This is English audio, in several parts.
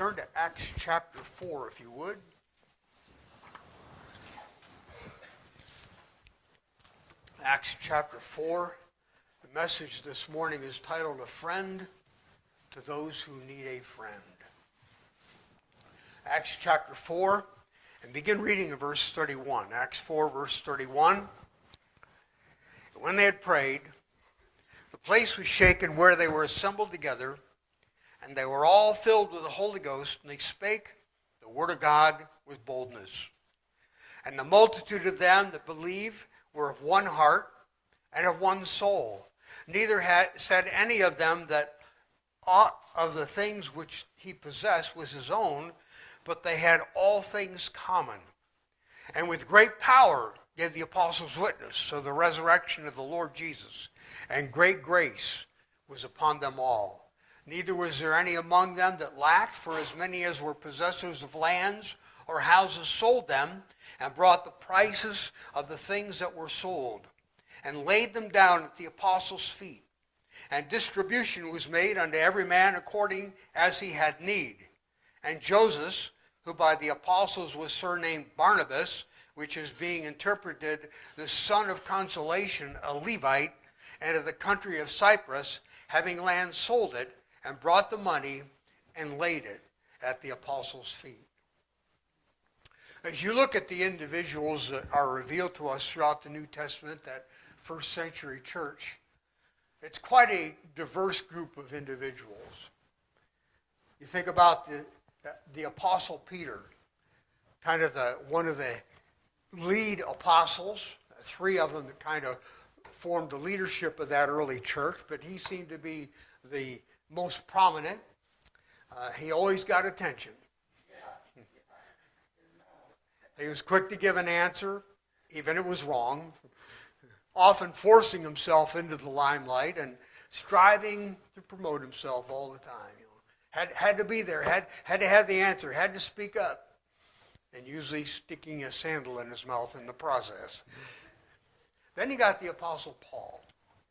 Turn to Acts chapter 4, if you would. Acts chapter 4. The message this morning is titled, A Friend to Those Who Need a Friend. Acts chapter 4, and begin reading in verse 31. Acts 4, verse 31. When they had prayed, the place was shaken where they were assembled together, and they were all filled with the Holy Ghost, and they spake the word of God with boldness. And the multitude of them that believed were of one heart and of one soul. Neither said any of them that aught of the things which he possessed was his own, but they had all things common. And with great power gave the apostles witness of the resurrection of the Lord Jesus, and great grace was upon them all. Neither was there any among them that lacked, for as many as were possessors of lands or houses sold them, and brought the prices of the things that were sold, and laid them down at the apostles' feet. And distribution was made unto every man according as he had need. And Joseph, who by the apostles was surnamed Barnabas, which is being interpreted the son of consolation, a Levite, and of the country of Cyprus, having land sold it, and brought the money and laid it at the apostles' feet. As you look at the individuals that are revealed to us throughout the New Testament, that first century church, it's quite a diverse group of individuals. You think about the Apostle Peter, kind of one of the lead apostles, three of them that kind of formed the leadership of that early church, but he seemed to be the most prominent. He always got attention. He was quick to give an answer, even if it was wrong, often forcing himself into the limelight and striving to promote himself all the time. Had to be there, had to have the answer, had to speak up, and usually sticking a sandal in his mouth in the process. Then you got the Apostle Paul.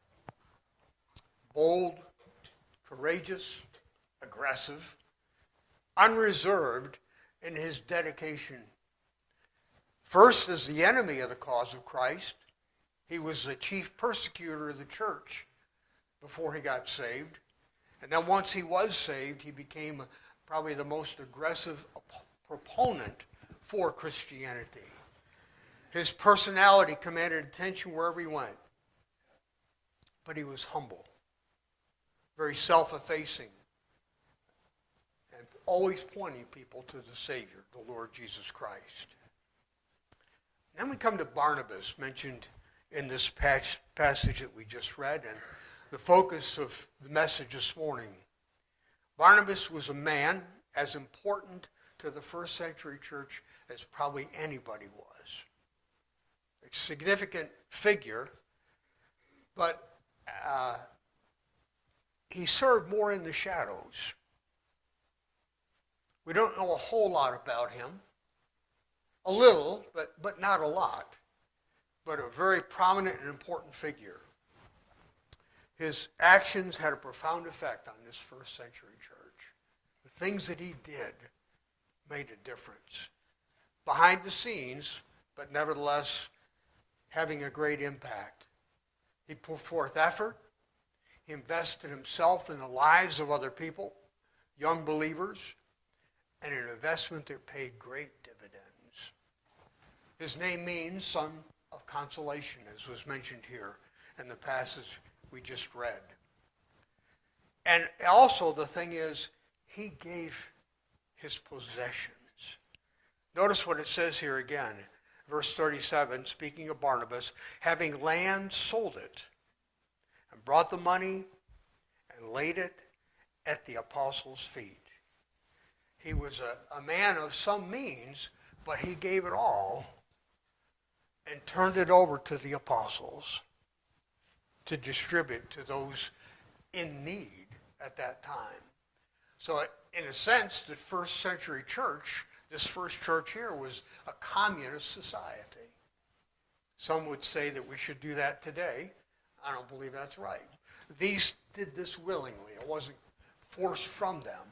Bold, courageous, aggressive, unreserved in his dedication. First, as the enemy of the cause of Christ, he was the chief persecutor of the church before he got saved. And then once he was saved, he became probably the most aggressive proponent for Christianity. His personality commanded attention wherever he went. But he was humble, very self-effacing, and always pointing people to the Savior, the Lord Jesus Christ. Then we come to Barnabas, mentioned in this passage that we just read, and the focus of the message this morning. Barnabas was a man as important to the first century church as probably anybody was. A significant figure, but he served more in the shadows. We don't know a whole lot about him. A little, but not a lot. But a very prominent and important figure. His actions had a profound effect on this first century church. The things that he did made a difference. Behind the scenes, but nevertheless having a great impact. He put forth effort. He invested himself in the lives of other people, young believers, and an investment that paid great dividends. His name means son of consolation, as was mentioned here in the passage we just read. And also the thing is, he gave his possessions. Notice what it says here again. Verse 37, speaking of Barnabas, having land, sold it, and brought the money and laid it at the apostles' feet. He was a man of some means, but he gave it all and turned it over to the apostles to distribute to those in need at that time. So in a sense, the first century church, this first church here, was a communist society. Some would say that we should do that today. I don't believe that's right. These did this willingly. It wasn't forced from them.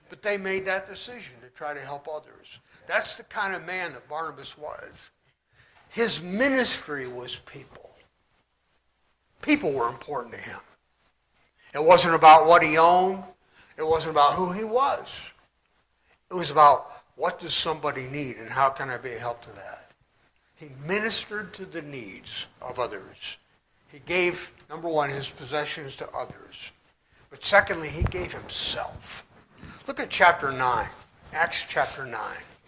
But they made that decision to try to help others. That's the kind of man that Barnabas was. His ministry was people. People were important to him. It wasn't about what he owned. It wasn't about who he was. It was about what does somebody need and how can I be a help to that. He ministered to the needs of others. He gave, number one, his possessions to others. But secondly, he gave himself. Look at chapter 9, Acts chapter 9.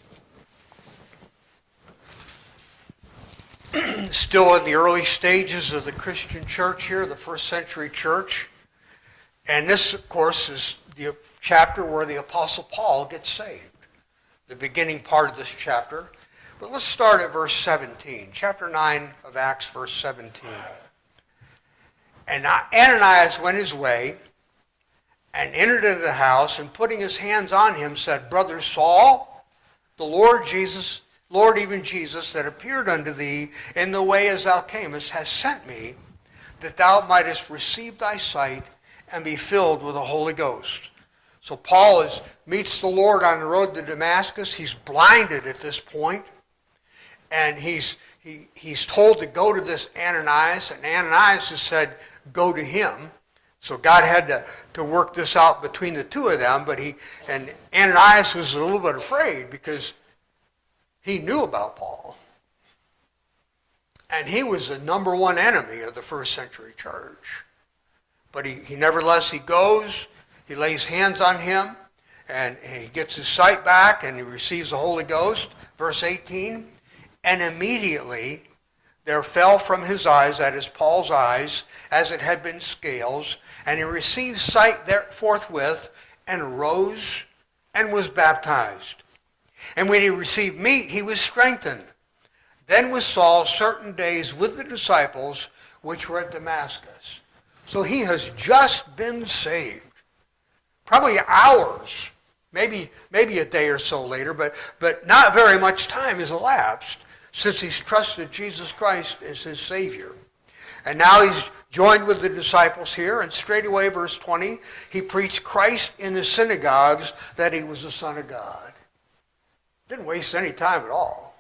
Still in the early stages of the Christian church here, the first century church. And this, of course, is the chapter where the Apostle Paul gets saved. The beginning part of this chapter. But let's start at verse 17. Chapter 9 of Acts, verse 17. And Ananias went his way and entered into the house, and putting his hands on him, said, Brother Saul, the Lord Jesus, Lord even Jesus, that appeared unto thee in the way as thou camest, has sent me, that thou mightest receive thy sight and be filled with the Holy Ghost. So Paul meets the Lord on the road to Damascus. He's blinded at this point, and he's told to go to this Ananias, and Ananias has said, go to him. So God had to work this out between the two of them, and Ananias was a little bit afraid because he knew about Paul. And he was the number one enemy of the first century church. But he nevertheless, he goes, he lays hands on him, and he gets his sight back, and he receives the Holy Ghost. Verse 18, and immediately there fell from his eyes, that is Paul's eyes, as it had been scales, and he received sight there forthwith, and arose and was baptized. And when he received meat, he was strengthened. Then was Saul certain days with the disciples which were at Damascus. So he has just been saved. Probably hours, maybe a day or so later, but not very much time has elapsed since he's trusted Jesus Christ as his Savior. And now he's joined with the disciples here, and straightway, verse 20, he preached Christ in the synagogues that he was the Son of God. Didn't waste any time at all.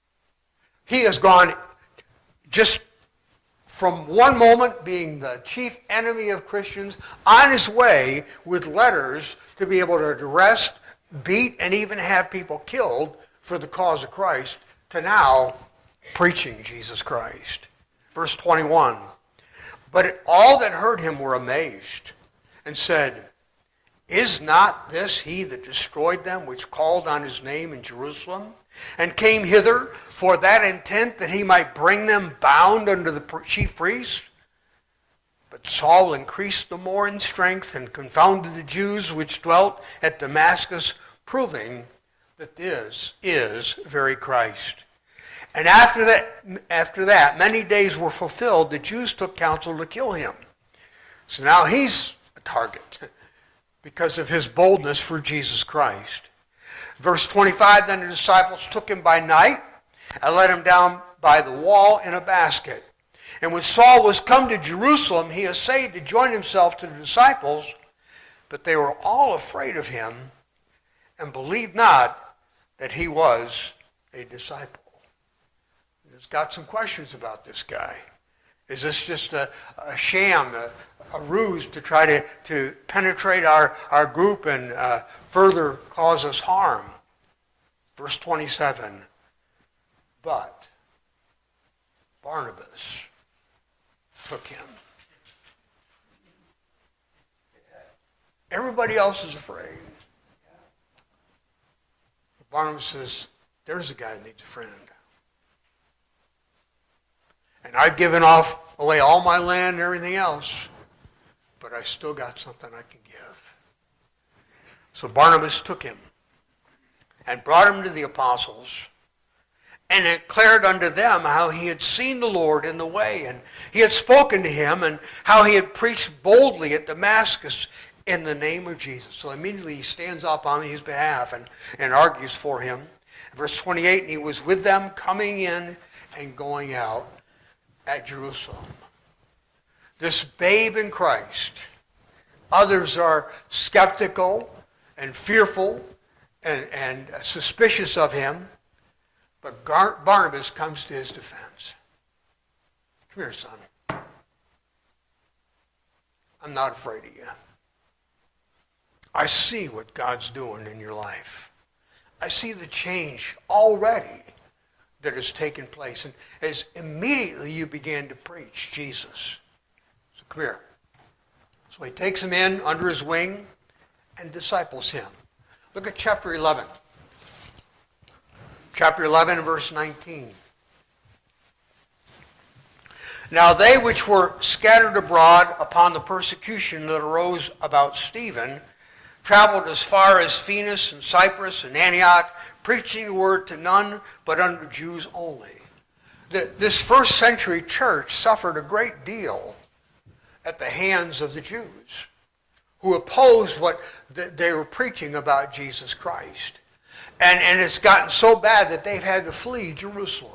He has gone just from one moment being the chief enemy of Christians on his way with letters to be able to arrest, beat, and even have people killed for the cause of Christ, to now preaching Jesus Christ. Verse 21, but all that heard him were amazed and said, is not this he that destroyed them which called on his name in Jerusalem, and came hither for that intent that he might bring them bound unto the chief priests? But Saul increased the more in strength and confounded the Jews which dwelt at Damascus, proving that this is very Christ. And after that, many days were fulfilled, the Jews took counsel to kill him. So now he's a target because of his boldness for Jesus Christ. Verse 25, then the disciples took him by night and let him down by the wall in a basket. And when Saul was come to Jerusalem, he essayed to join himself to the disciples, but they were all afraid of him and believed not that he was a disciple. He's got some questions about this guy. Is this just a sham, a ruse to try to penetrate our group and further cause us harm? Verse 27, but Barnabas took him. Everybody else is afraid. Barnabas says, there's a guy that needs a friend. And I've given away all my land and everything else, but I still got something I can give. So Barnabas took him and brought him to the apostles and declared unto them how he had seen the Lord in the way, and he had spoken to him, and how he had preached boldly at Damascus in the name of Jesus. So immediately he stands up on his behalf and argues for him. Verse 28, and he was with them coming in and going out at Jerusalem. This babe in Christ. Others are skeptical and fearful and suspicious of him. But Barnabas comes to his defense. Come here, son. I'm not afraid of you. I see what God's doing in your life. I see the change already that has taken place. And as immediately you began to preach Jesus. So come here. So he takes him in under his wing and disciples him. Look at chapter 11. Chapter 11 and verse 19. Now they which were scattered abroad upon the persecution that arose about Stephen traveled as far as Phoenix and Cyprus and Antioch, preaching the word to none but unto Jews only. This first century church suffered a great deal at the hands of the Jews, who opposed what they were preaching about Jesus Christ. And it's gotten so bad that they've had to flee Jerusalem.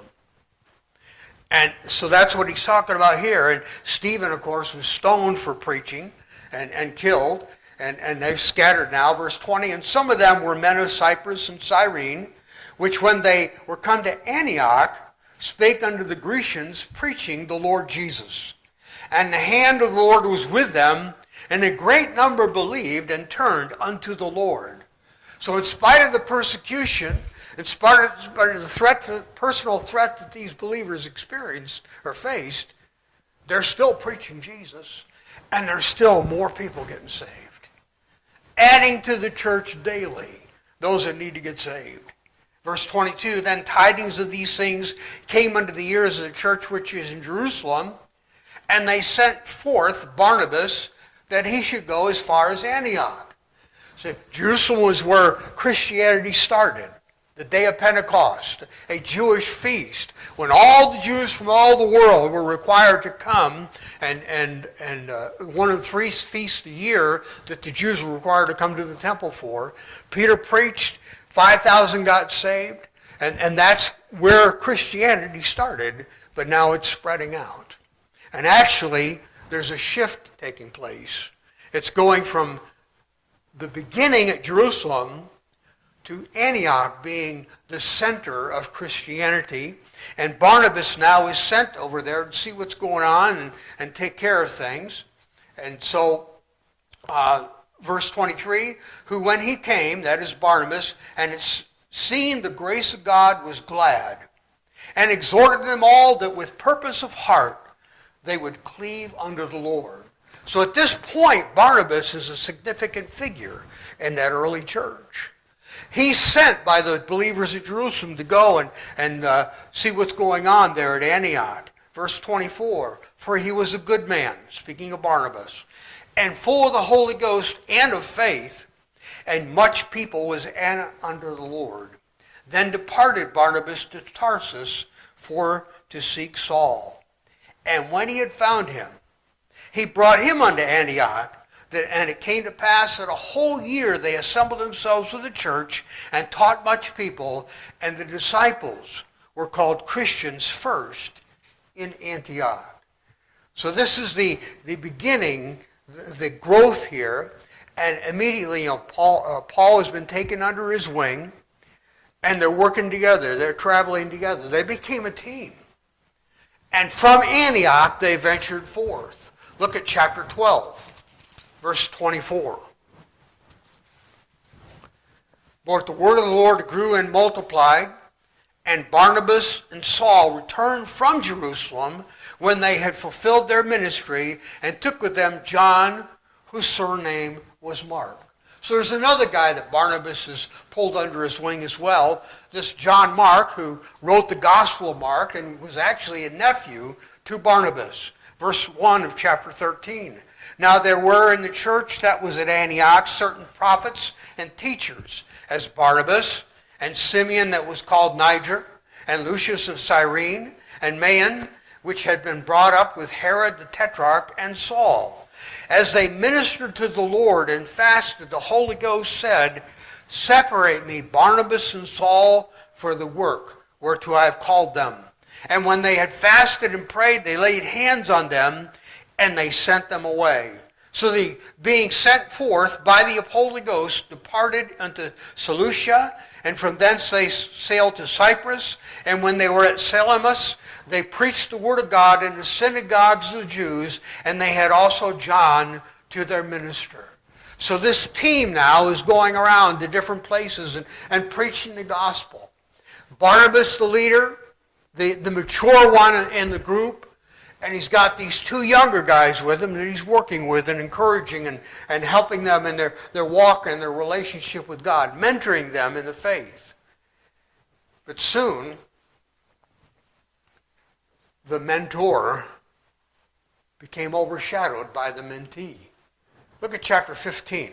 And so that's what he's talking about here. And Stephen, of course, was stoned for preaching and killed. And they've scattered now. Verse 20, and some of them were men of Cyprus and Cyrene, which when they were come to Antioch, spake unto the Grecians, preaching the Lord Jesus. And the hand of the Lord was with them, and a great number believed and turned unto the Lord. So in spite of the persecution, in spite of the threat, the personal threat that these believers experienced or faced, they're still preaching Jesus, and there's still more people getting saved. Adding to the church daily those that need to get saved. Verse 22, then tidings of these things came unto the ears of the church which is in Jerusalem, and they sent forth Barnabas that he should go as far as Antioch. So Jerusalem was where Christianity started. The day of Pentecost, a Jewish feast, when all the Jews from all the world were required to come, and one of the 3 feasts a year that the Jews were required to come to the temple for. Peter preached, 5,000 got saved, and that's where Christianity started, but now it's spreading out. And actually, there's a shift taking place. It's going from the beginning at Jerusalem to Antioch being the center of Christianity. And Barnabas now is sent over there to see what's going on and take care of things. And so, verse 23, who when he came, that is Barnabas, and had seen the grace of God was glad, and exhorted them all that with purpose of heart they would cleave unto the Lord. So at this point, Barnabas is a significant figure in that early church. He's sent by the believers at Jerusalem to go and see what's going on there at Antioch. Verse 24, for he was a good man, speaking of Barnabas, and full of the Holy Ghost and of faith, and much people was under the Lord. Then departed Barnabas to Tarsus for to seek Saul. And when he had found him, he brought him unto Antioch. And it came to pass that a whole year they assembled themselves with the church and taught much people, and the disciples were called Christians first in Antioch. So this is the beginning, the growth here, and immediately Paul has been taken under his wing, and they're working together, they're traveling together. They became a team. And from Antioch they ventured forth. Look at chapter 12. Verse 24. But the word of the Lord grew and multiplied, and Barnabas and Saul returned from Jerusalem when they had fulfilled their ministry, and took with them John, whose surname was Mark. So there's another guy that Barnabas has pulled under his wing as well, this John Mark, who wrote the Gospel of Mark and was actually a nephew to Barnabas. Verse 1 of chapter 13. Now there were in the church that was at Antioch certain prophets and teachers, as Barnabas, and Simeon that was called Niger, and Lucius of Cyrene, and Manaen, which had been brought up with Herod the Tetrarch, and Saul. As they ministered to the Lord and fasted, the Holy Ghost said, separate me, Barnabas and Saul, for the work whereto I have called them. And when they had fasted and prayed, they laid hands on them, and they sent them away. So they, being sent forth by the Holy Ghost, departed unto Seleucia, and from thence they sailed to Cyprus. And when they were at Salamis, they preached the word of God in the synagogues of the Jews, and they had also John to their minister. So this team now is going around to different places and preaching the gospel. Barnabas, the leader, the mature one in the group, and he's got these two younger guys with him that he's working with and encouraging and helping them in their walk and their relationship with God, mentoring them in the faith. But soon, the mentor became overshadowed by the mentee. Look at chapter 15.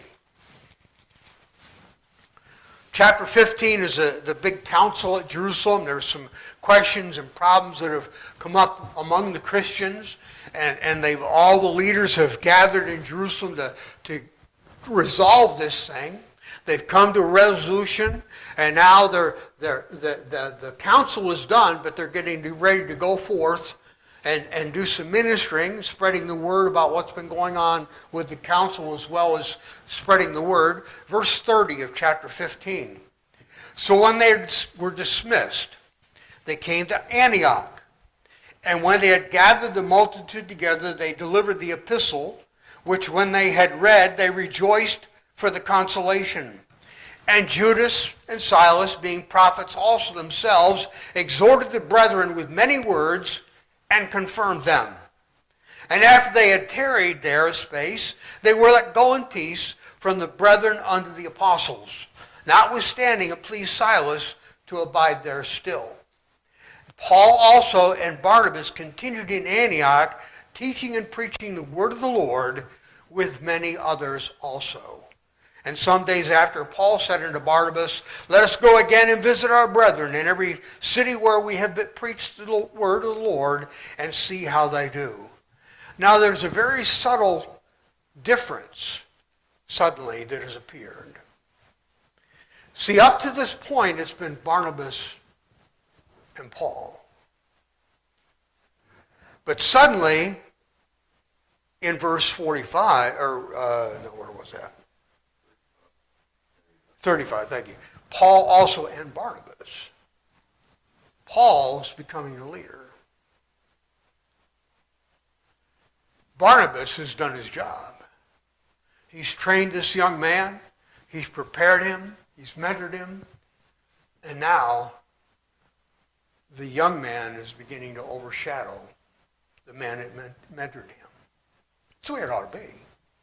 Chapter 15 is the big council at Jerusalem. There's some questions and problems that have come up among the Christians, and all the leaders have gathered in Jerusalem to resolve this thing. They've come to a resolution, and now the council is done, but they're getting ready to go forth and do some ministering, spreading the word about what's been going on with the council as well as spreading the word. Verse 30 of chapter 15. So when they were dismissed, they came to Antioch. And when they had gathered the multitude together, they delivered the epistle, which when they had read, they rejoiced for the consolation. And Judas and Silas, being prophets also themselves, exhorted the brethren with many words, and confirmed them. And after they had tarried there a space, they were let go in peace from the brethren unto the apostles. Notwithstanding, it pleased Silas to abide there still. Paul also and Barnabas continued in Antioch, teaching and preaching the word of the Lord with many others also. And some days after, Paul said unto Barnabas, let us go again and visit our brethren in every city where we have preached the word of the Lord, and see how they do. Now there's a very subtle difference suddenly that has appeared. See, up to this point, it's been Barnabas and Paul. But suddenly, in verse 45, where was that? 35, thank you. Paul also and Barnabas. Paul's becoming the leader. Barnabas has done his job. He's trained this young man. He's prepared him. He's mentored him. And now, the young man is beginning to overshadow the man that mentored him. That's the way it ought to be.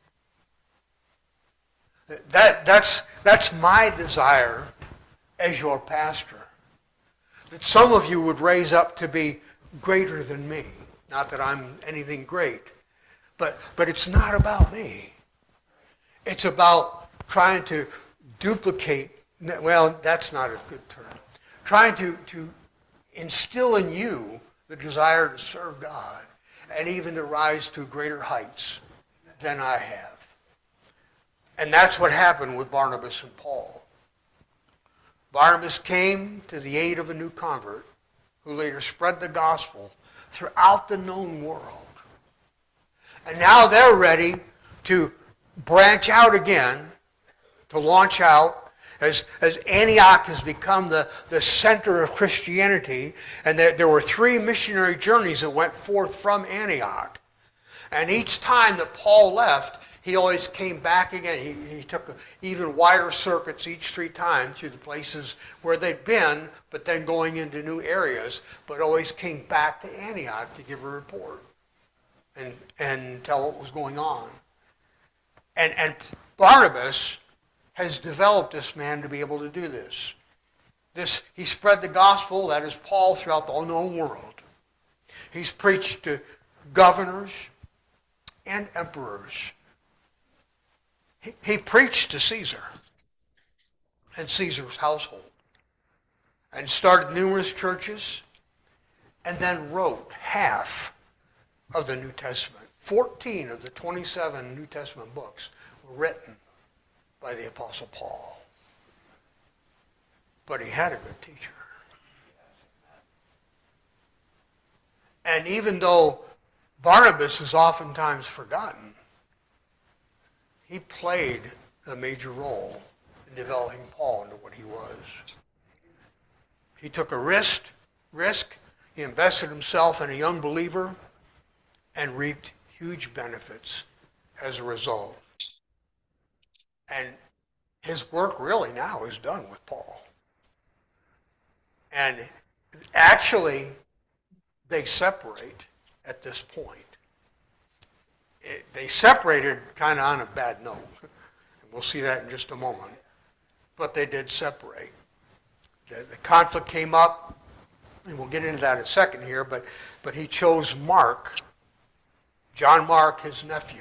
That's my desire as your pastor. That some of you would raise up to be greater than me. Not that I'm anything great. But it's not about me. It's about trying to duplicate, well, that's not a good term. Trying to instill in you the desire to serve God and even to rise to greater heights than I have. And that's what happened with Barnabas and Paul. Barnabas came to the aid of a new convert who later spread the gospel throughout the known world. And now they're ready to branch out again, to launch out, as Antioch has become the center of Christianity, and there were 3 missionary journeys that went forth from Antioch. And each time that Paul left, he always came back again. He took even wider circuits each 3 times to the places where they'd been, but then going into new areas, but always came back to Antioch to give a report and tell what was going on. And Barnabas has developed this man to be able to do this. He spread the gospel, that is Paul, throughout the known world. He's preached to governors and emperors. He preached to Caesar and Caesar's household and started numerous churches and then wrote half of the New Testament. 14 of the 27 New Testament books were written by the Apostle Paul. But he had a good teacher. And even though Barnabas is oftentimes forgotten, he played a major role in developing Paul into what he was. He took a risk, he invested himself in a young believer, and reaped huge benefits as a result. And his work really now is done with Paul. And actually, they separate at this point. They separated kind of on a bad note. And we'll see that in just a moment. But they did separate. The conflict came up, and we'll get into that in a second here, but he chose Mark, John Mark, his nephew,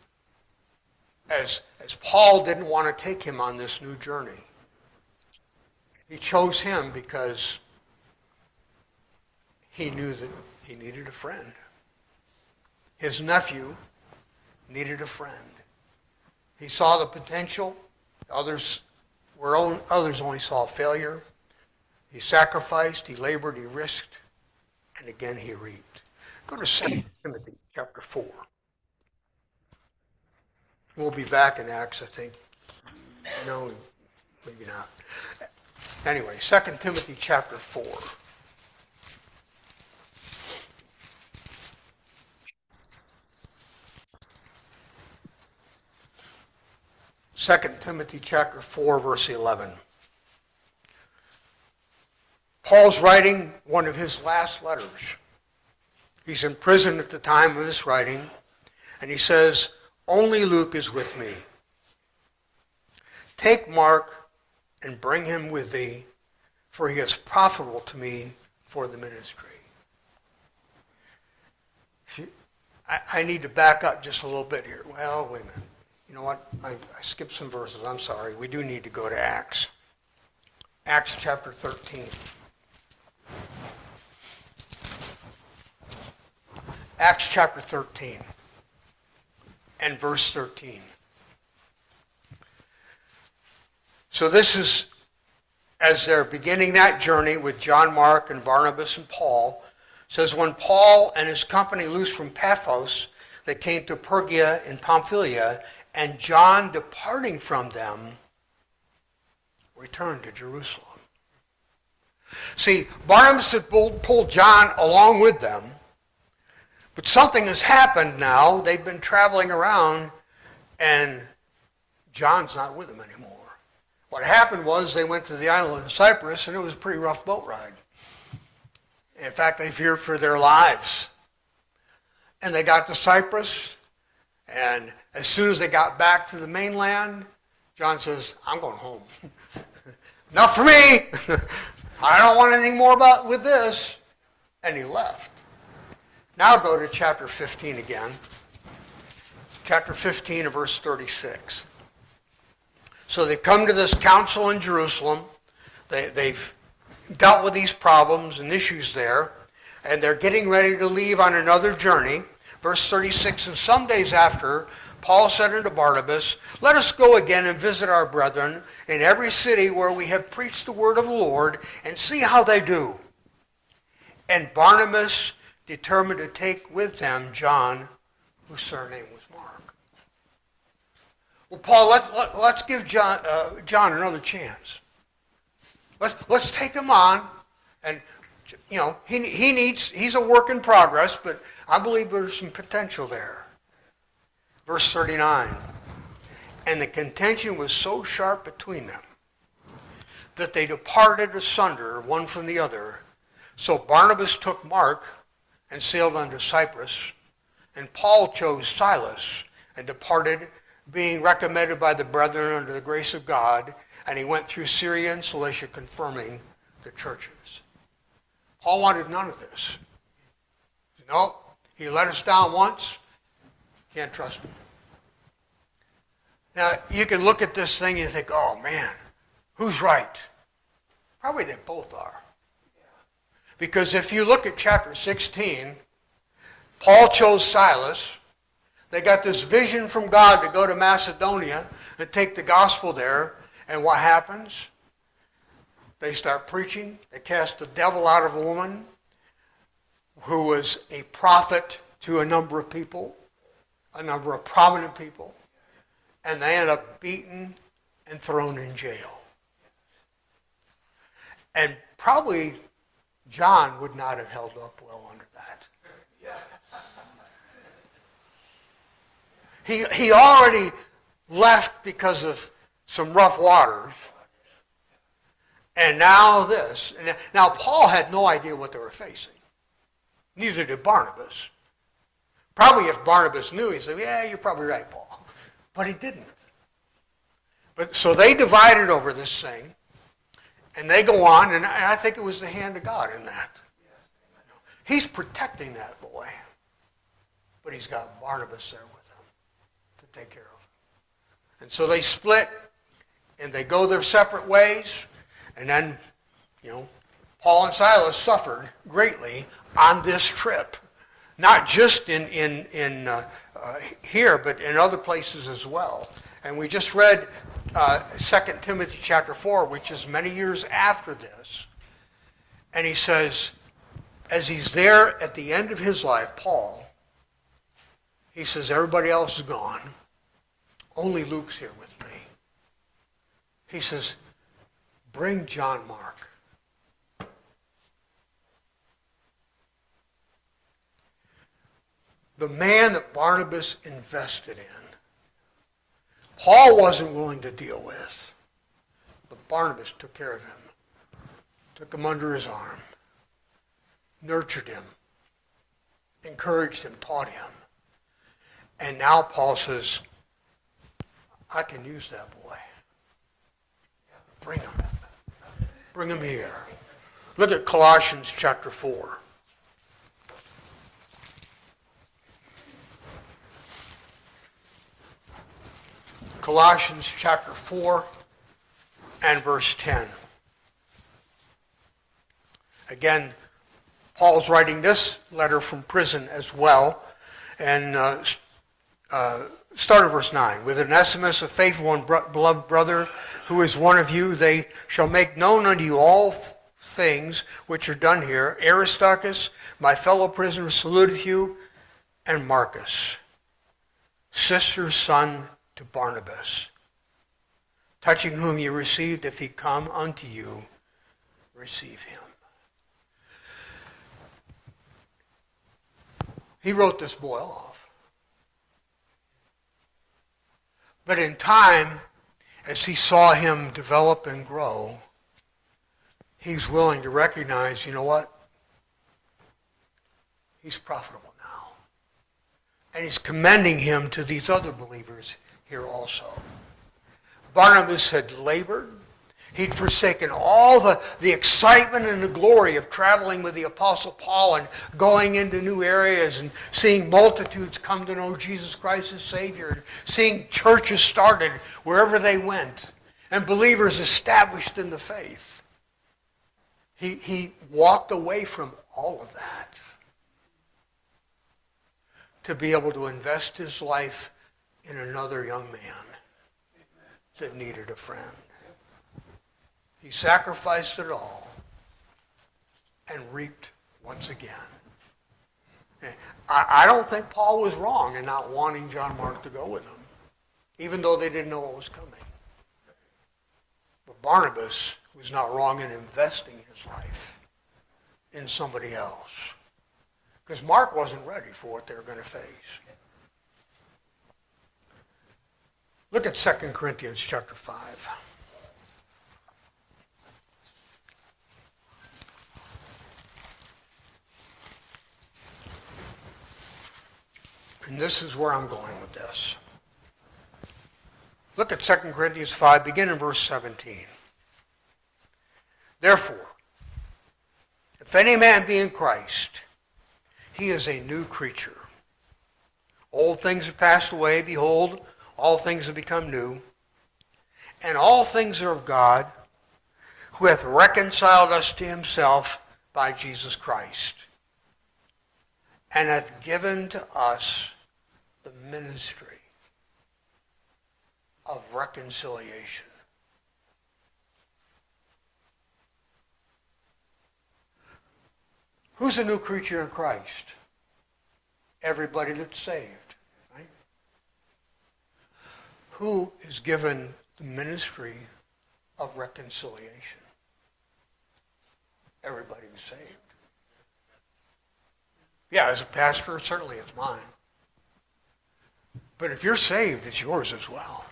as Paul didn't want to take him on this new journey. He chose him because he knew that he needed a friend. His nephew needed a friend. He saw the potential. Others only saw failure. He sacrificed, he labored, he risked, and again he reaped. Go to 2 Timothy chapter 4. We'll be back in Acts, I think. No, maybe not. Anyway, 2 Timothy chapter 4. Second Timothy chapter 4, verse 11. Paul's writing one of his last letters. He's in prison at the time of this writing, and he says, "Only Luke is with me. Take Mark and bring him with thee, for he is profitable to me for the ministry." I need to back up just a little bit here. Well, wait a minute. You know what? I skipped some verses. I'm sorry. We do need to go to Acts. Acts chapter 13. Acts chapter 13 and verse 13. So this is, as they're beginning that journey with John Mark and Barnabas and Paul, says, when Paul and his company loosed from Paphos, they came to Perga in Pamphylia, and John, departing from them, returned to Jerusalem. See, Barnabas had pulled John along with them, but something has happened now. They've been traveling around, and John's not with them anymore. What happened was they went to the island of Cyprus, and it was a pretty rough boat ride. In fact, they feared for their lives. And they got to Cyprus, and as soon as they got back to the mainland, John says, "I'm going home. Enough for me. I don't want anything more with this." And he left. Now go to chapter 15 again. Chapter 15 and verse 36. So they come to this council in Jerusalem. They've dealt with these problems and issues there, and they're getting ready to leave on another journey. Verse 36, and some days after, Paul said unto Barnabas, "Let us go again and visit our brethren in every city where we have preached the word of the Lord, and see how they do." And Barnabas determined to take with them John, whose surname was Mark. Well, Paul, let's give John another chance. Let's take him on, and you know he's a work in progress, but I believe there's some potential there. Verse 39, and the contention was so sharp between them that they departed asunder one from the other. So Barnabas took Mark and sailed unto Cyprus, and Paul chose Silas and departed, being recommended by the brethren unto the grace of God, and he went through Syria and Cilicia, confirming the churches. Paul wanted none of this. No, he let us down once. Can't trust him. Now, you can look at this thing and think, oh man, who's right? Probably they both are. Because if you look at chapter 16, Paul chose Silas. They got this vision from God to go to Macedonia and take the gospel there. And what happens? They start preaching. They cast the devil out of a woman who was a prophet to a number of people, a number of prominent people. and they end up beaten and thrown in jail. And probably John would not have held up well under that. He already left because of some rough waters. And now this. Now Paul had no idea what they were facing. Neither did Barnabas. Probably if Barnabas knew, he'd say, yeah, you're probably right, Paul. But he didn't. But so they divided over this thing. And they go on, and I think it was the hand of God in that. He's protecting that boy. But he's got Barnabas there with him to take care of him. And so they split, and they go their separate ways. And then, Paul and Silas suffered greatly on this trip. Not just in here, but in other places as well. And we just read 2 Timothy chapter 4, which is many years after this. And he says, as he's there at the end of his life, Paul, he says, everybody else is gone. Only Luke's here with me. He says, bring John Mark. The man that Barnabas invested in. Paul wasn't willing to deal with, but Barnabas took care of him, took him under his arm, nurtured him, encouraged him, taught him. And now Paul says, I can use that boy. Bring him. Bring him here. Look at Colossians chapter 4. Colossians chapter 4 and verse 10. Again, Paul's writing this letter from prison as well. And start at verse 9. With Onesimus, a faithful and beloved brother, who is one of you, they shall make known unto you all things which are done here. Aristarchus, my fellow prisoner, saluteth you, and Marcus, sister's son to Barnabas, touching whom you received, if he come unto you, receive him. He wrote this boy off. But in time, as he saw him develop and grow, he's willing to recognize, you know what? He's profitable now. And he's commending him to these other believers here also. Barnabas had labored. He'd forsaken all the excitement and the glory of traveling with the Apostle Paul and going into new areas and seeing multitudes come to know Jesus Christ as Savior, and seeing churches started wherever they went, and believers established in the faith. He walked away from all of that to be able to invest his life in another young man that needed a friend. He sacrificed it all and reaped once again. I don't think Paul was wrong in not wanting John Mark to go with him, even though they didn't know what was coming. But Barnabas was not wrong in investing his life in somebody else, because Mark wasn't ready for what they were going to face. Look at 2 Corinthians chapter 5. And this is where I'm going with this. Look at 2 Corinthians 5, begin in verse 17. Therefore, if any man be in Christ, he is a new creature. Old things have passed away, behold, all things have become new. And all things are of God, who hath reconciled us to himself by Jesus Christ, and hath given to us the ministry of reconciliation. Who's a new creature in Christ? Everybody that's saved. Right? Who is given the ministry of reconciliation? Everybody who's saved. Yeah, as a pastor, certainly it's mine. But if you're saved, it's yours as well.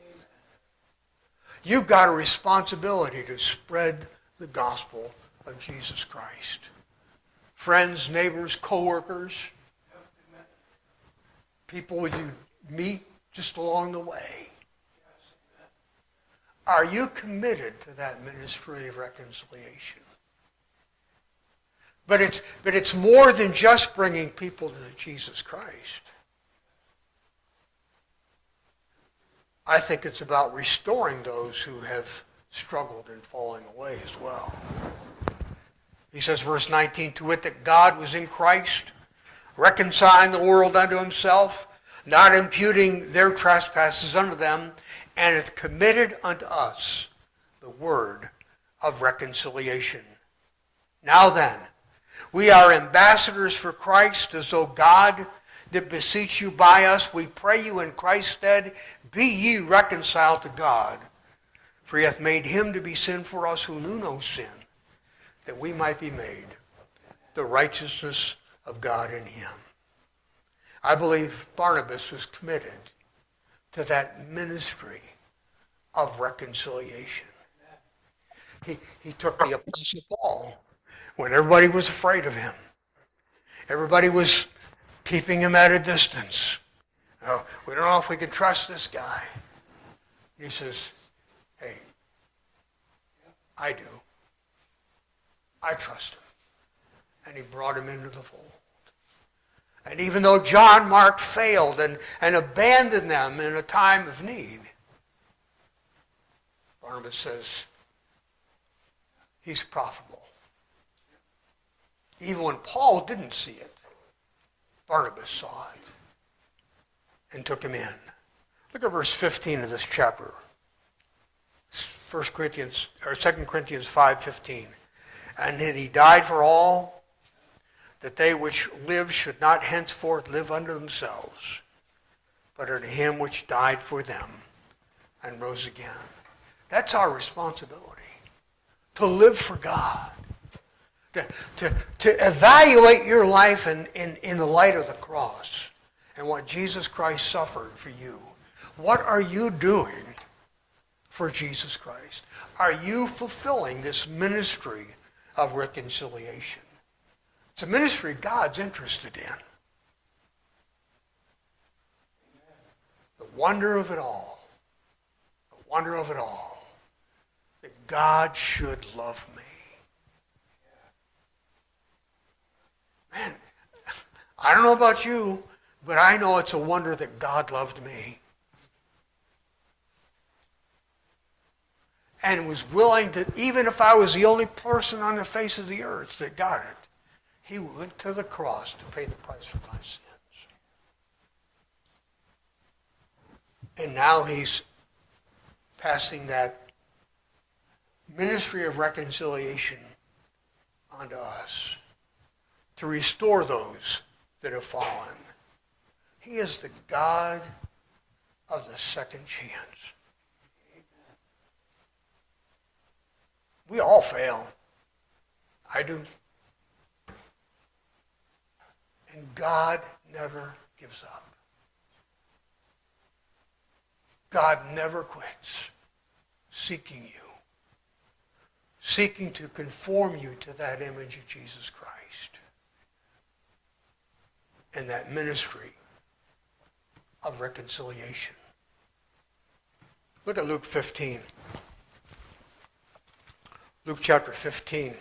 You've got a responsibility to spread the gospel of Jesus Christ. Friends, neighbors, co-workers, people you meet just along the way. Are you committed to that ministry of reconciliation? But it's more than just bringing people to Jesus Christ. I think it's about restoring those who have struggled and falling away as well. He says, verse 19, to wit, that God was in Christ, reconciling the world unto himself, not imputing their trespasses unto them, and hath committed unto us the word of reconciliation. Now then, we are ambassadors for Christ, as though God did beseech you by us. We pray you in Christ's stead, be ye reconciled to God. For he hath made him to be sin for us who knew no sin, that we might be made the righteousness of God in him. I believe Barnabas was committed to that ministry of reconciliation. He took the Apostle Paul when everybody was afraid of him. Everybody was keeping him at a distance. Oh, we don't know if we can trust this guy. He says, hey, I do. I trust him. And he brought him into the fold. And even though John Mark failed and abandoned them in a time of need, Barnabas says, he's profitable. Even when Paul didn't see it, Barnabas saw it and took him in. Look at verse 15 of this chapter. 2 Corinthians 5:15. And that he died for all, that they which live should not henceforth live unto themselves, but unto him which died for them and rose again. That's our responsibility, to live for God, to evaluate your life in the light of the cross and what Jesus Christ suffered for you. What are you doing for Jesus Christ? Are you fulfilling this ministry of reconciliation? It's a ministry God's interested in. The wonder of it all, that God should love me. Man, I don't know about you, but I know it's a wonder that God loved me. And was willing to, even if I was the only person on the face of the earth that got it, he went to the cross to pay the price for my sins. And now he's passing that ministry of reconciliation onto us to restore those that have fallen. He is the God of the second chance. We all fail. I do. And God never gives up. God never quits seeking you, seeking to conform you to that image of Jesus Christ and that ministry of reconciliation. Look at Luke 15. Luke chapter 15,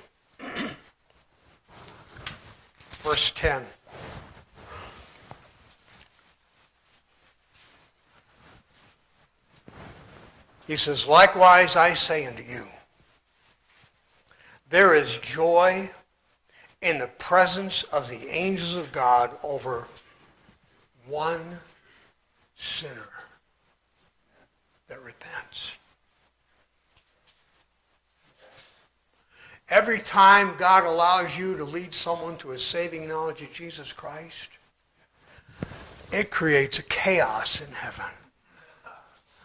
verse 10. He says, likewise I say unto you, there is joy in the presence of the angels of God over one sinner that repents. Every time God allows you to lead someone to a saving knowledge of Jesus Christ, it creates a chaos in heaven.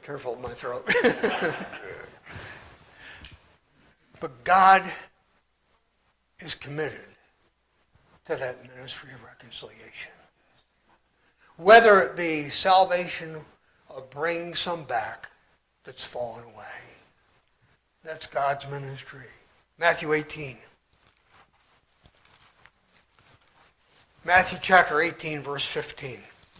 Careful with my throat. But God is committed to that ministry of reconciliation. Whether it be salvation or bringing some back that's fallen away. That's God's ministry. Matthew 18. Matthew chapter 18, verse 15.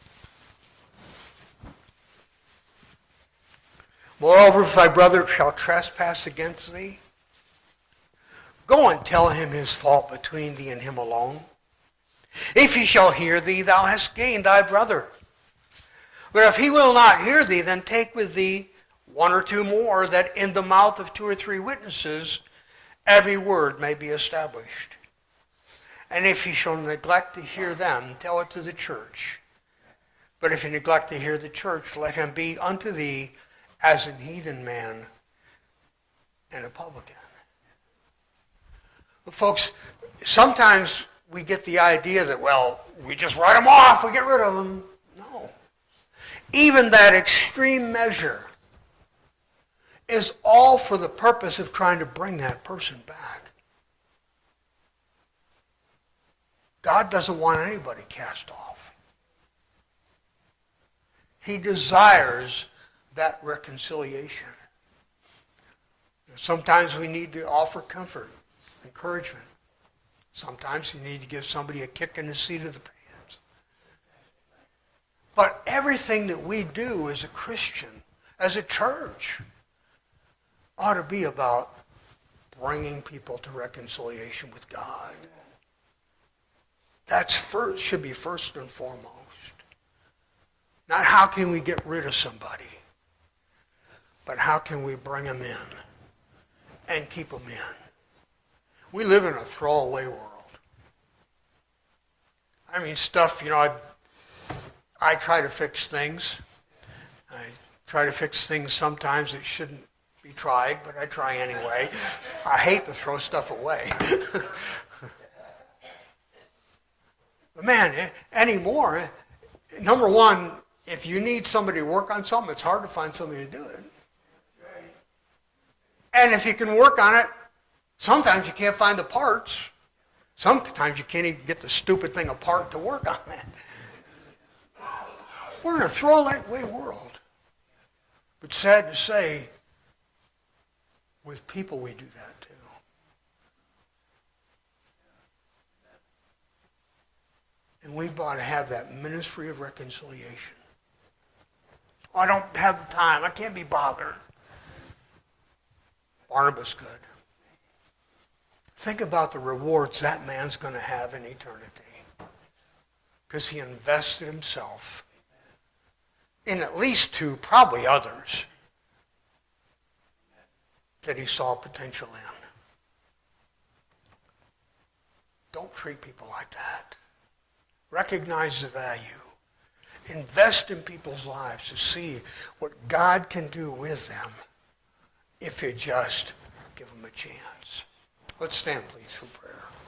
Moreover, if thy brother shall trespass against thee, go and tell him his fault between thee and him alone. If he shall hear thee, thou hast gained thy brother. But if he will not hear thee, then take with thee one or two more, that in the mouth of two or three witnesses every word may be established. And if he shall neglect to hear them, tell it to the church. But if he neglect to hear the church, let him be unto thee as an heathen man and a publican. But folks, sometimes we get the idea that, well, we just write them off, we get rid of them. No. Even that extreme measure is all for the purpose of trying to bring that person back. God doesn't want anybody cast off. He desires that reconciliation. Sometimes we need to offer comfort, encouragement. Sometimes you need to give somebody a kick in the seat of the pants. But everything that we do as a Christian, as a church, ought to be about bringing people to reconciliation with God. That's first, should be first and foremost. Not how can we get rid of somebody, but how can we bring them in and keep them in. We live in a throwaway world. I mean, stuff, I try to fix things. I try to fix things sometimes that shouldn't be tried, but I try anyway. I hate to throw stuff away. But man, anymore, number one, if you need somebody to work on something, it's hard to find somebody to do it. And if you can work on it, sometimes you can't find the parts. Sometimes you can't even get the stupid thing apart to work on it. We're in a throwaway world. But sad to say, with people we do that too. And we've got to have that ministry of reconciliation. Oh, I don't have the time. I can't be bothered. Barnabas could. Think about the rewards that man's going to have in eternity. Because he invested himself in at least two, probably others, that he saw potential in. Don't treat people like that. Recognize the value. Invest in people's lives to see what God can do with them if you just give them a chance. Let's stand, please, for prayer.